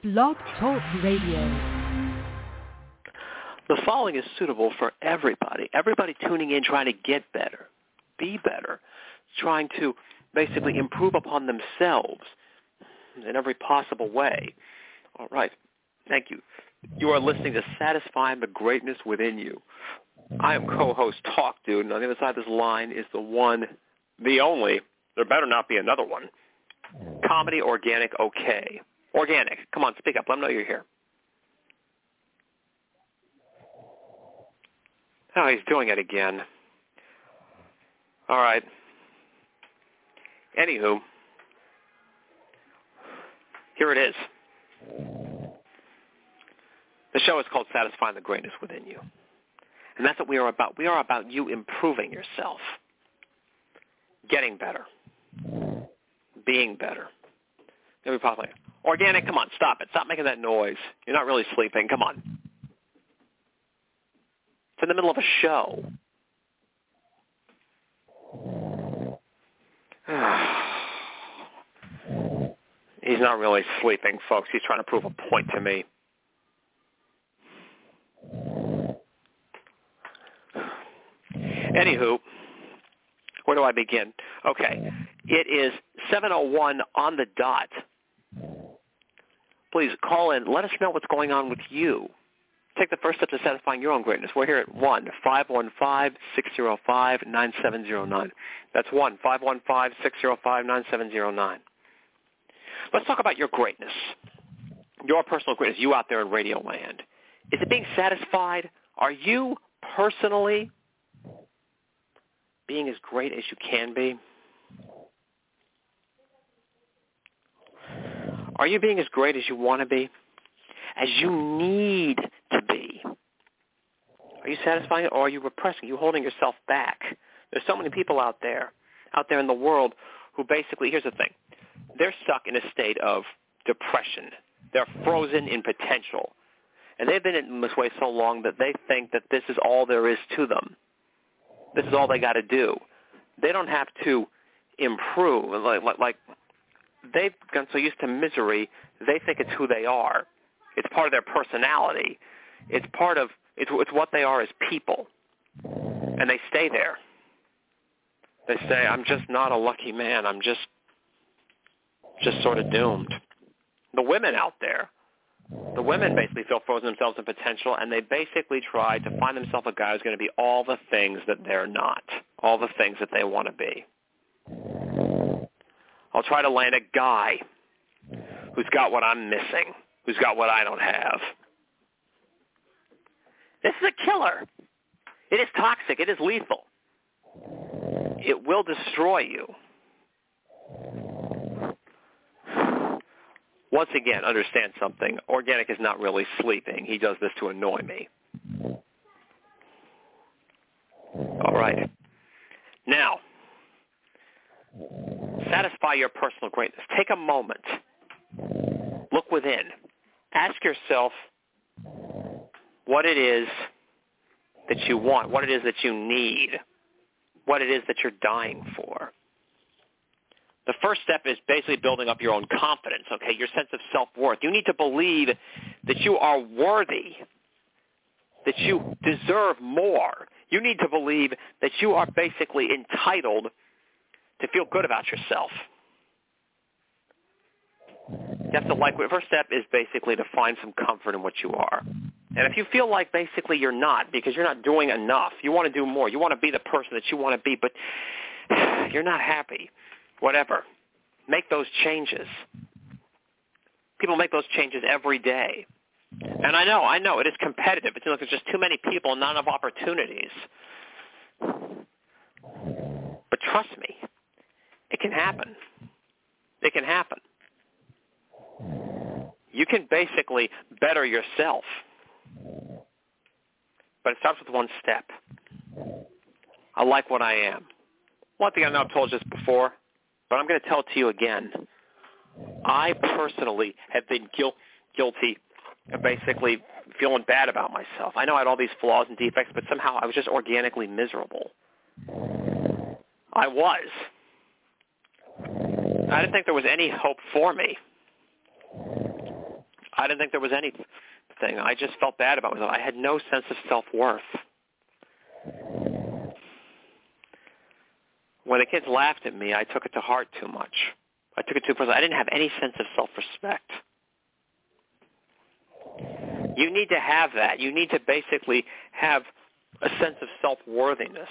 Blog Talk Radio. The following is suitable for everybody. Everybody tuning in, trying to get better, be better, trying to basically improve upon themselves in every possible way. All right. Thank you. You are listening to Satisfying the Greatness Within You. I am co-host Talk Dude, and on the other side of this line is the one, the only, there better not be another one, Comedy Organic OK. Organic, come on, speak up. Let them know you're here. Oh, he's doing it again. All right. Anywho, here it is. The show is called Satisfying the Greatness Within You. And that's what we are about. We are about you improving yourself, getting better, being better. Every possible. Organic, come on, stop it. Stop making that noise. You're not really sleeping. Come on. It's in the middle of a show. He's not really sleeping, folks. He's trying to prove a point to me. Anywho, where do I begin? Okay. It is 7:01 on the dot. Please call in. Let us know what's going on with you. Take the first step to satisfying your own greatness. We're here at 1-515-605-9709. That's 1-515-605-9709. Let's talk about your greatness, your personal greatness, you out there in radio land. Is it being satisfied? Are you personally being as great as you can be? Are you being as great as you want to be? As you need to be? Are you satisfying it, or are you repressing? Are you holding yourself back? There's so many people out there in the world who basically, here's the thing, they're stuck in a state of depression. They're frozen in potential. And they've been in this way so long that they think that this is all there is to them. This is all they got to do. They don't have to improve. Like they've gotten so used to misery, they think it's who they are. It's part of their personality. It's what they are as people. And they stay there. They say, I'm just not a lucky man. I'm just sort of doomed. The women out there, the women basically feel frozen themselves in potential, and they basically try to find themselves a guy who's going to be all the things that they're not, all the things that they want to be. I'll try to land a guy who's got what I'm missing, who's got what I don't have. This is a killer. It is toxic. It is lethal. It will destroy you. Once again, understand something. Organic is not really sleeping. He does this to annoy me. All right. Now, satisfy your personal greatness. Take a moment. Look within. Ask yourself what it is that you want, what it is that you need, what it is that you're dying for. The first step is basically building up your own confidence, okay, your sense of self-worth. You need to believe that you are worthy, that you deserve more. You need to believe that you are basically entitled to feel good about yourself. You have to the first step is basically to find some comfort in what you are. And if you feel like basically you're not, because you're not doing enough, you want to do more, you want to be the person that you want to be, but you're not happy, whatever, make those changes. People make those changes every day. And I know, it is competitive. It seems like there's just too many people and not enough opportunities. But trust me, it can happen. It can happen. You can basically better yourself. But it starts with one step. I like what I am. One thing I know I've told you this before, but I'm going to tell it to you again. I personally have been guilty of basically feeling bad about myself. I know I had all these flaws and defects, but somehow I was just organically miserable. I was. I didn't think there was any hope for me. I didn't think there was anything. I just felt bad about myself. I had no sense of self-worth. When the kids laughed at me, I took it to heart too much. I took it too personally. I didn't have any sense of self-respect. You need to have that. You need to basically have a sense of self-worthiness.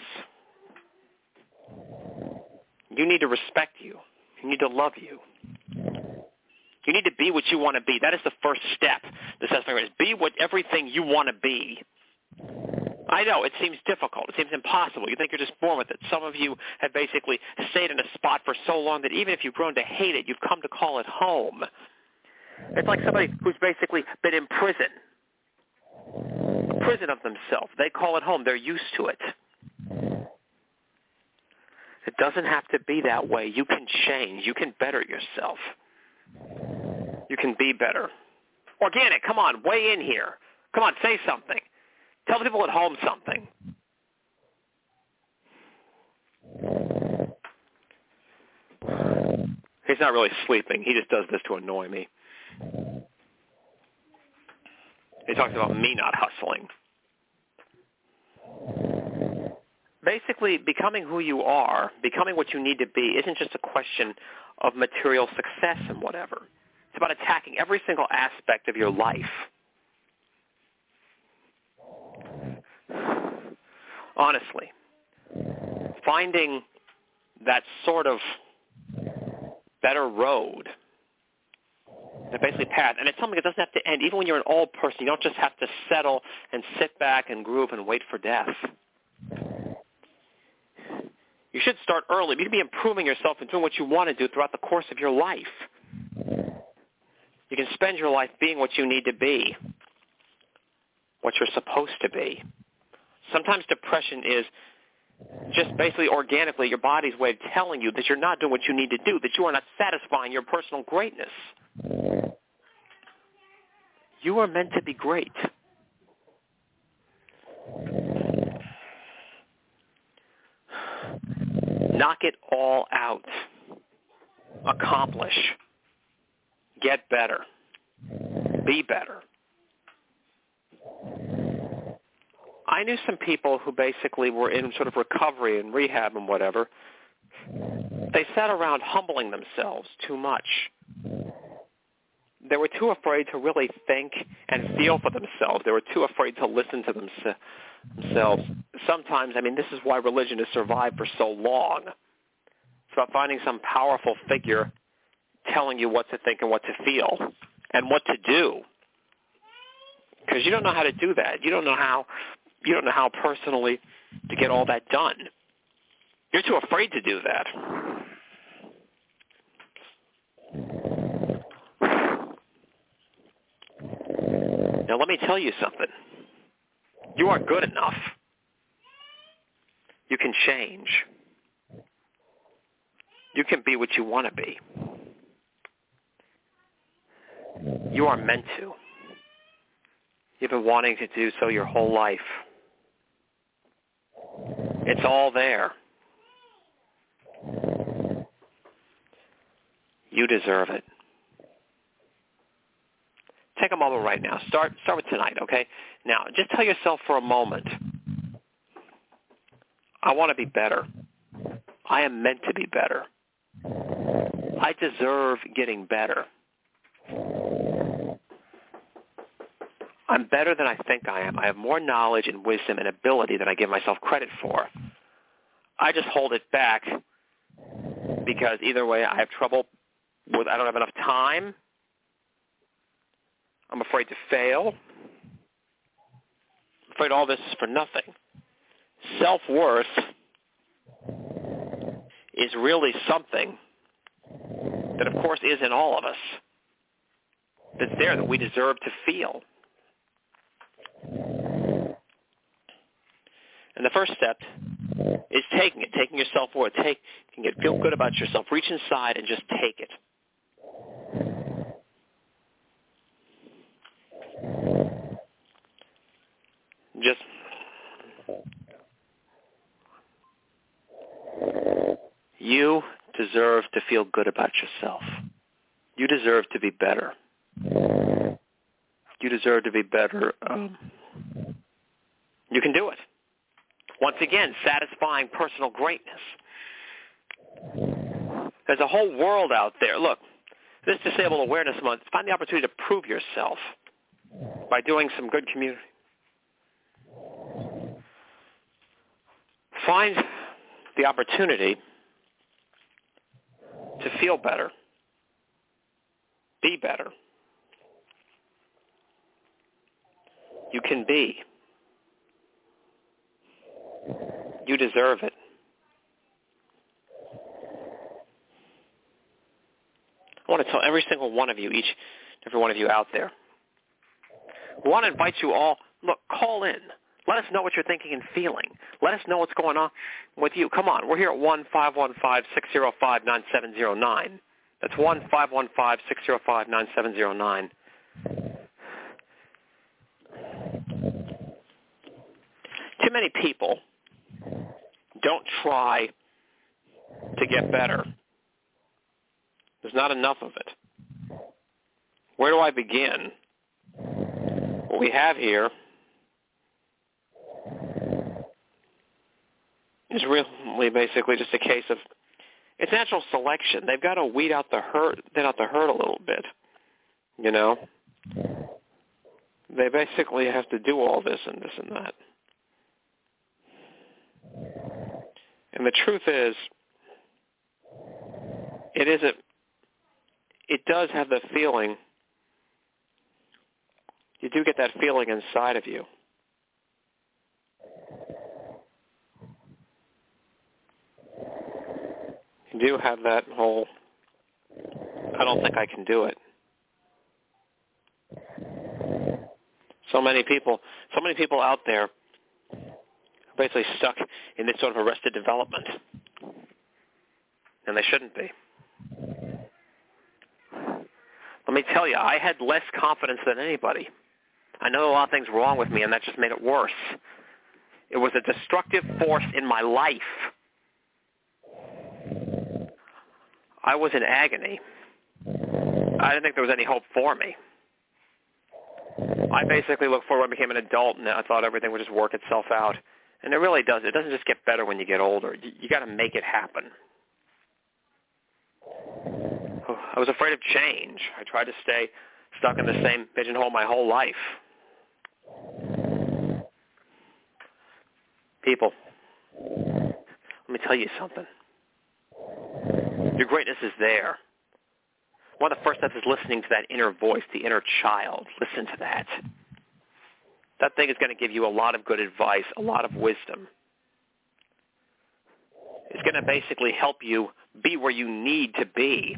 You need to respect you. You need to love you. You need to be what you want to be. That is the first step. The assessment is be what everything you want to be. I know, it seems difficult. It seems impossible. You think you're just born with it. Some of you have basically stayed in a spot for so long that even if you've grown to hate it, you've come to call it home. It's like somebody who's basically been in prison, a prison of themselves. They call it home. They're used to it. It doesn't have to be that way. You can change. You can better yourself. You can be better. Organic, come on, weigh in here. Come on, say something. Tell the people at home something. He's not really sleeping. He just does this to annoy me. He talks about me not hustling. Basically, becoming who you are, becoming what you need to be, isn't just a question of material success and whatever. It's about attacking every single aspect of your life. Honestly, finding that sort of better road, that basically path, and it's something that doesn't have to end. Even when you're an old person, you don't just have to settle and sit back and groove and wait for death. You should start early. You need to be improving yourself and doing what you want to do throughout the course of your life. You can spend your life being what you need to be, what you're supposed to be. Sometimes depression is just basically organically your body's way of telling you that you're not doing what you need to do, that you are not satisfying your personal greatness. You are meant to be great. Knock it all out. Accomplish. Get better. Be better. I knew some people who basically were in sort of recovery and rehab and whatever. They sat around humbling themselves too much. They were too afraid to really think and feel for themselves. They were too afraid to listen to themselves. Sometimes, this is why religion has survived for so long. It's about finding some powerful figure telling you what to think and what to feel and what to do. Because you don't know how to do that. You don't know how personally to get all that done. You're too afraid to do that. Now let me tell you something. You are good enough. You can change. You can be what you want to be. You are meant to. You've been wanting to do so your whole life. It's all there. You deserve it. Take a moment right now. Start with tonight, okay? Now, just tell yourself for a moment, I want to be better. I am meant to be better. I deserve getting better. I'm better than I think I am. I have more knowledge and wisdom and ability than I give myself credit for. I just hold it back because either way I have trouble with, I don't have enough time. I'm afraid to fail. I'm afraid all this is for nothing. Self-worth is really something that, of course, is in all of us. That's there, that we deserve to feel. And the first step is taking it, taking your self-worth, taking it, feel good about yourself. Reach inside and just take it. Just you deserve to feel good about yourself. You deserve to be better. You deserve to be better. You can do it. Once again, satisfying personal greatness. There's a whole world out there. Look, this Disabled Awareness Month, find the opportunity to prove yourself by doing some good community. Find the opportunity to feel better, be better. You can be. You deserve it. I want to tell every single one of you, every one of you out there, I want to invite you all, look, call in. Let us know what you're thinking and feeling. Let us know what's going on with you. Come on, we're here at 1-515-605-9709. That's 1-515-605-9709. Too many people don't try to get better. There's not enough of it. Where do I begin? What we have here is really basically just a case of, it's natural selection. They've got to weed out the herd a little bit, you know. They basically have to do all this and this and that. And the truth is, it does have the feeling, you do get that feeling inside of you. You do have that whole, I don't think I can do it. So many people out there are basically stuck in this sort of arrested development. And they shouldn't be. Let me tell you, I had less confidence than anybody. I know a lot of things wrong with me, and that just made it worse. It was a destructive force in my life. I was in agony. I didn't think there was any hope for me. I basically looked forward when I became an adult, and I thought everything would just work itself out. And it really does. It doesn't just get better when you get older. You got to make it happen. I was afraid of change. I tried to stay stuck in the same pigeonhole my whole life. People, let me tell you something. Your greatness is there. One of the first steps is listening to that inner voice, the inner child. Listen to that. That thing is going to give you a lot of good advice, a lot of wisdom. It's going to basically help you be where you need to be.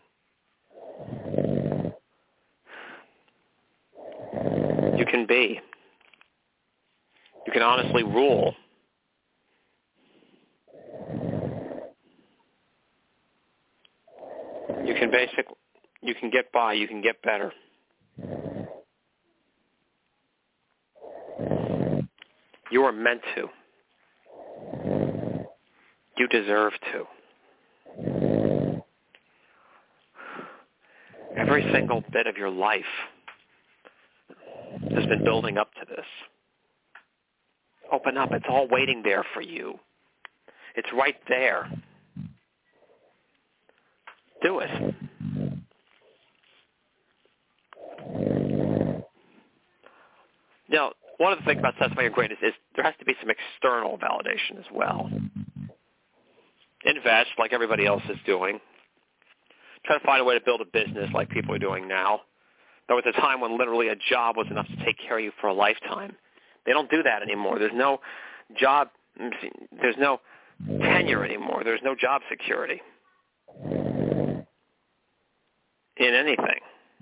You can be. You can honestly rule. You can get by, you can get better. You are meant to. You deserve to. Every single bit of your life has been building up to this. Open up. It's all waiting there for you. It's right there. Do it. Now, one of the things about satisfying your greatness is there has to be some external validation as well. Invest like everybody else is doing. Try to find a way to build a business like people are doing now. There was a time when literally a job was enough to take care of you for a lifetime. They don't do that anymore. There's no job, there's no tenure anymore. There's no job security in anything.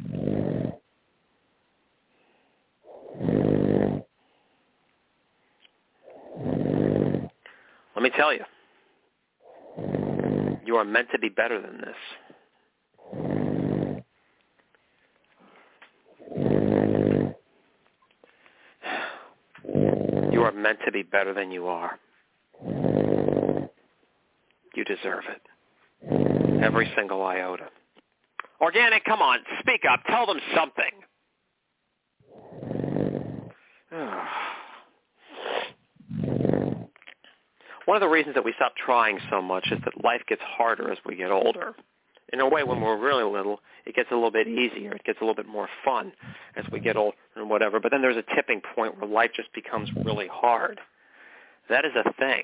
Let me tell you, you are meant to be better than this. You are meant to be better than you are. You deserve it. Every single iota. Organic, come on, speak up. Tell them something. One of the reasons that we stop trying so much is that life gets harder as we get older. In a way, when we're really little, it gets a little bit easier. It gets a little bit more fun as we get older and whatever. But then there's a tipping point where life just becomes really hard. That is a thing.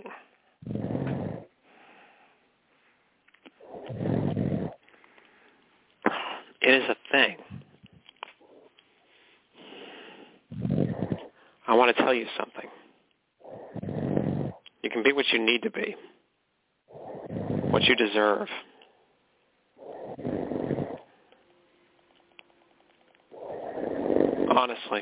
It is a thing. I want to tell you something. You can be what you need to be, what you deserve. Honestly.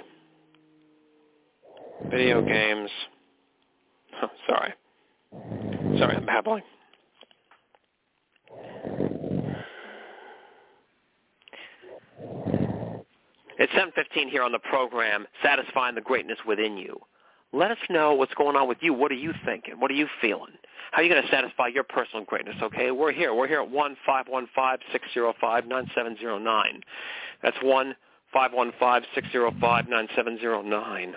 Video games. Sorry, I'm babbling. It's 7:15 here on the program, Satisfying the Greatness Within You. Let us know what's going on with you. What are you thinking? What are you feeling? How are you going to satisfy your personal greatness, okay? We're here. We're here at 1-515-605-9709. That's 1-515-605-9709.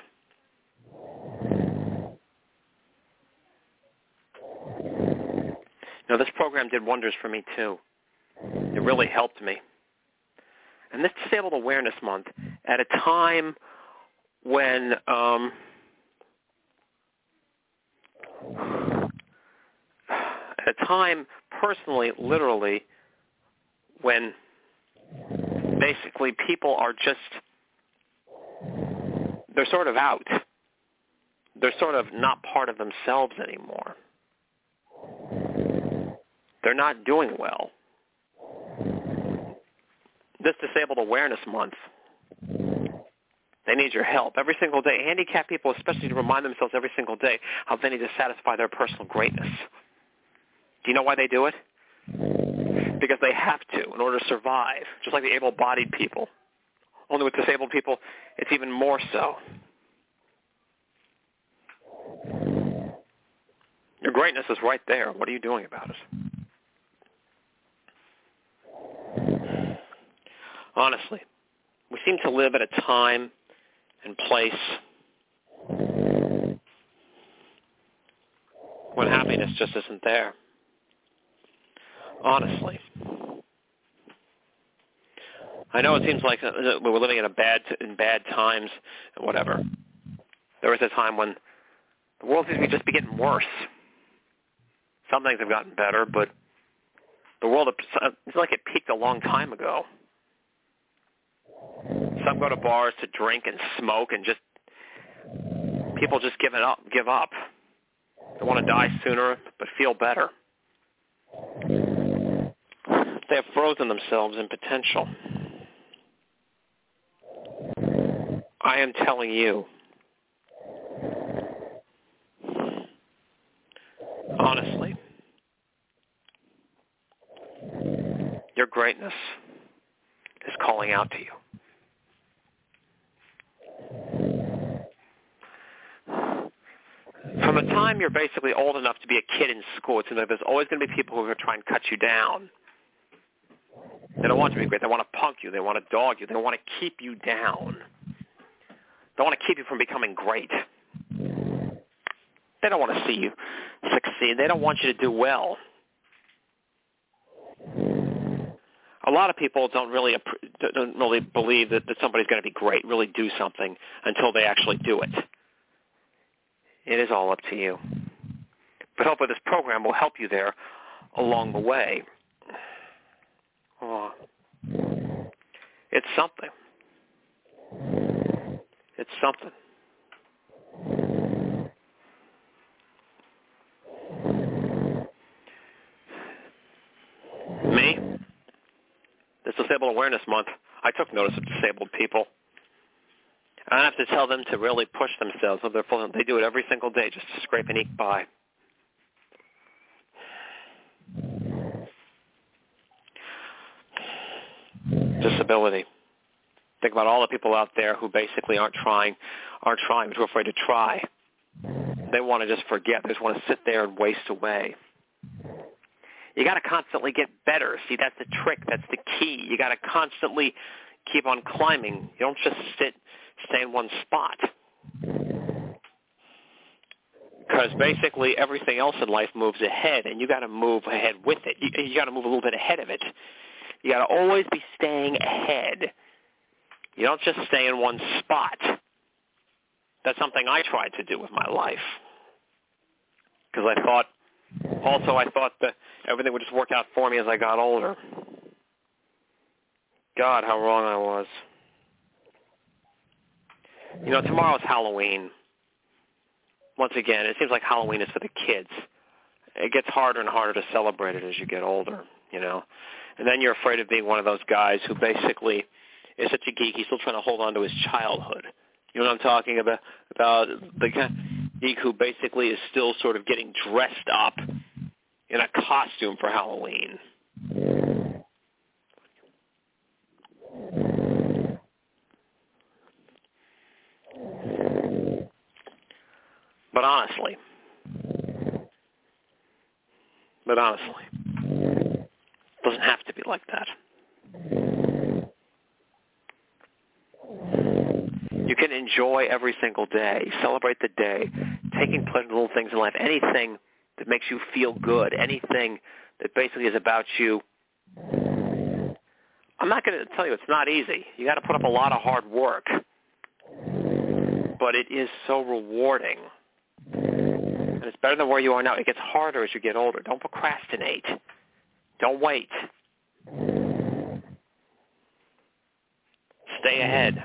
Now, this program did wonders for me, too. It really helped me. And this Disabled Awareness Month, at a time when personally, literally, when basically people are just, they're sort of out. They're sort of not part of themselves anymore. They're not doing well. This Disabled Awareness Month, they need your help every single day. Handicapped people especially to remind themselves every single day how they need to satisfy their personal greatness. Do you know why they do it? Because they have to in order to survive, just like the able-bodied people. Only with disabled people, it's even more so. Your greatness is right there. What are you doing about it? Honestly, we seem to live at a time and place when happiness just isn't there. Honestly. I know it seems like we're living in bad times and whatever. There was a time when the world seems to just be getting worse. Some things have gotten better, but the world, it's like it peaked a long time ago. Some go to bars to drink and smoke and just, people just give up. They want to die sooner but feel better. They have frozen themselves in potential. I am telling you, honestly, your greatness is calling out to you. From the time you're basically old enough to be a kid in school, it seems like there's always going to be people who are trying to cut you down. They don't want you to be great. They want to punk you. They want to dog you. They want to keep you down. They want to keep you from becoming great. They don't want to see you succeed. They don't want you to do well. A lot of people don't really believe that somebody's going to be great, really do something until they actually do it. It is all up to you. But hopefully this program will help you there along the way. Oh, it's something. It's something. Me? This Disabled Awareness Month, I took notice of disabled people. I don't have to tell them to really push themselves. They do it every single day just to scrape and eke by. Disability. Think about all the people out there who basically aren't trying, but too afraid to try. They want to just forget. They just want to sit there and waste away. You got to constantly get better. See, that's the trick. That's the key. You got to constantly keep on climbing. You don't just stay in one spot. Because basically everything else in life moves ahead, and you got to move ahead with it. You got to move a little bit ahead of it. You got to always be staying ahead. You don't just stay in one spot. That's something I tried to do with my life. Because I thought that everything would just work out for me as I got older. God, how wrong I was. You know, tomorrow's Halloween. Once again, it seems like Halloween is for the kids. It gets harder and harder to celebrate it as you get older, you know. And then you're afraid of being one of those guys who basically is such a geek, he's still trying to hold on to his childhood. You know what I'm talking about? About the geek who basically is still sort of getting dressed up in a costume for Halloween. But honestly, it doesn't have to be like that. You can enjoy every single day, celebrate the day, taking pleasure in little things in life, anything that makes you feel good, anything that basically is about you. I'm not going to tell you it's not easy. You got to put up a lot of hard work. But it is so rewarding. And it's better than where you are now. It gets harder as you get older. Don't procrastinate. Don't wait. Stay ahead.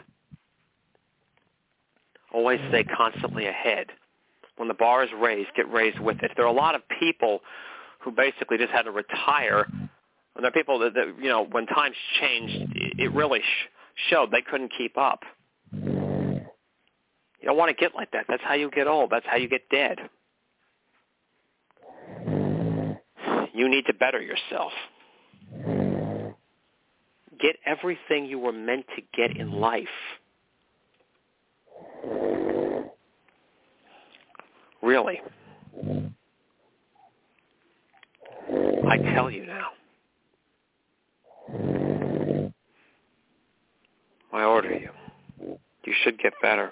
Always stay constantly ahead. When the bar is raised, get raised with it. There are a lot of people who basically just had to retire. And there are people that you know, when times changed, it really showed they couldn't keep up. You don't want to get like that. That's how you get old. That's how you get dead. You need to better yourself. Get everything you were meant to get in life. Really. I tell you now. I order you. You should get better.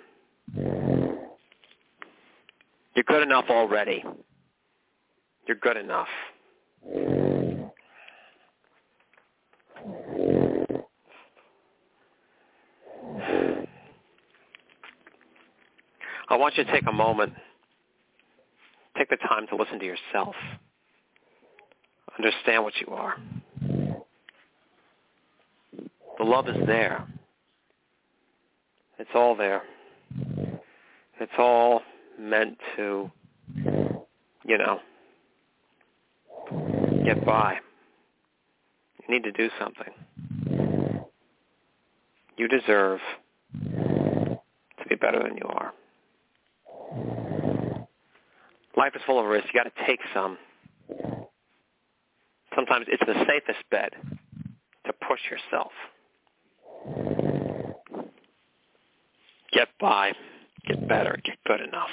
You're good enough already. You're good enough. I want you to take a moment. Take the time to listen to yourself. Understand what you are. The love is there. It's all there. It's all meant to, you know, get by. You need to do something. You deserve to be better than you are. Life is full of risks. You got to take some. Sometimes it's the safest bet to push yourself. Get by, get better, get good enough.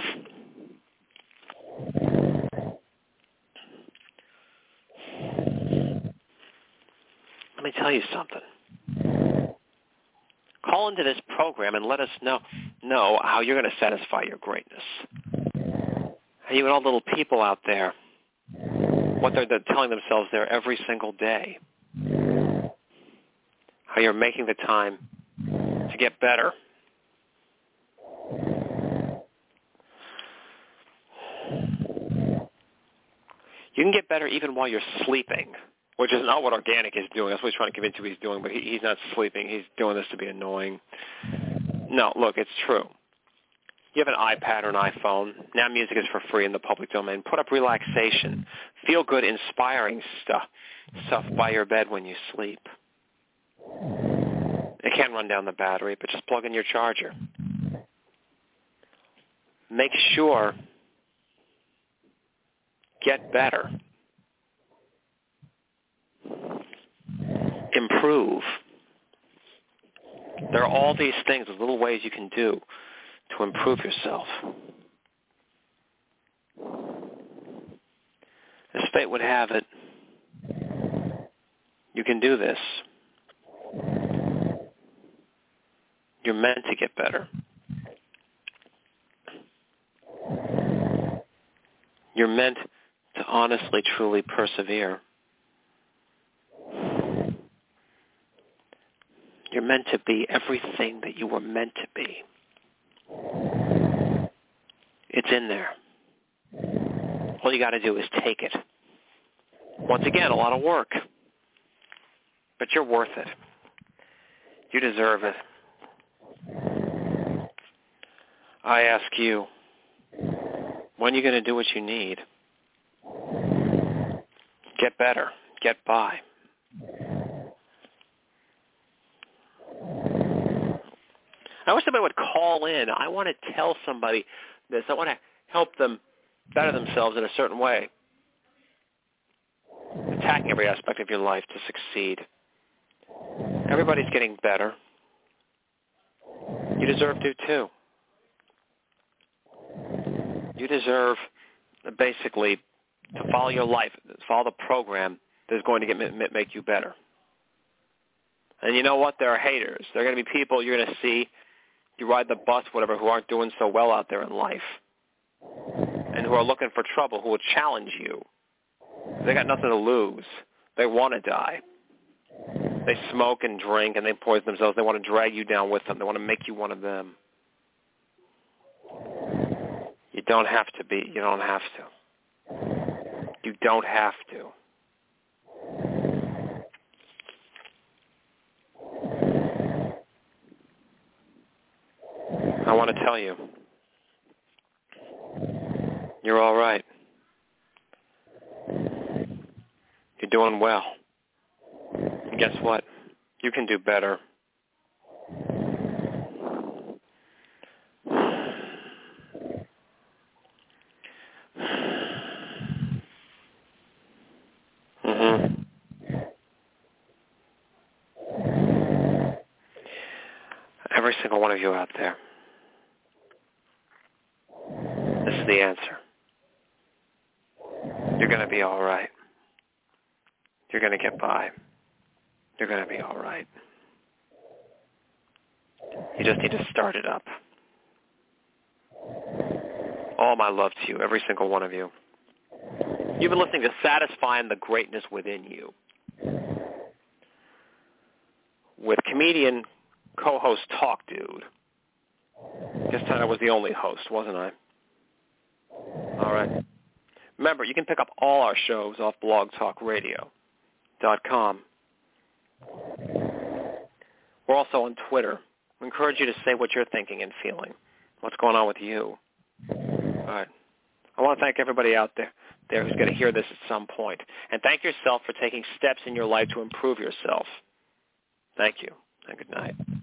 Let me tell you something. Call into this program and let us know how you're going to satisfy your greatness. How you and all the little people out there, what they're telling themselves there every single day. How you're making the time to get better. You can get better even while you're sleeping, which is not what Organic is doing. That's what he's trying to convince you he's doing, but he's not sleeping. He's doing this to be annoying. No, look, it's true. You have an iPad or an iPhone. Now music is for free in the public domain. Put up relaxation, feel-good, inspiring stuff by your bed when you sleep. It can run down the battery, but just plug in your charger. Make sure, get better. Improve. There are all these things, these little ways you can do to improve yourself. As fate would have it, you can do this. You're meant to get better. You're meant to honestly, truly persevere. You're meant to be everything that you were meant to be. It's in there. All you got to do is take it. Once again, a lot of work. But you're worth it. You deserve it. I ask you, when are you going to do what you need? Get better. Get by. I wish somebody would call in. I want to tell somebody this. I want to help them better themselves in a certain way. Attacking every aspect of your life to succeed. Everybody's getting better. You deserve to too. You deserve basically to follow your life, follow the program that's going to make you better. And you know what? There are haters. There are going to be people you're going to see, you ride the bus, whatever, who aren't doing so well out there in life and who are looking for trouble, who will challenge you. They got nothing to lose. They want to die. They smoke and drink and they poison themselves. They want to drag you down with them. They want to make you one of them. You don't have to be. You don't have to. You don't have to. I want to tell you, you're all right. You're doing well. And guess what? You can do better. Every single one of you out there, this is the answer. You're going to be all right. You're going to get by. You're going to be all right. You just need to start it up. All my love to you, every single one of you. You've been listening to Satisfying the Greatness Within You with comedian co-host Talk Dude. This time I was the only host, wasn't I? All right. Remember, you can pick up all our shows off blogtalkradio.com. We're also on Twitter. We encourage you to say what you're thinking and feeling. What's going on with you? All right. I want to thank everybody out there who's going to hear this at some point. And thank yourself for taking steps in your life to improve yourself. Thank you, and good night.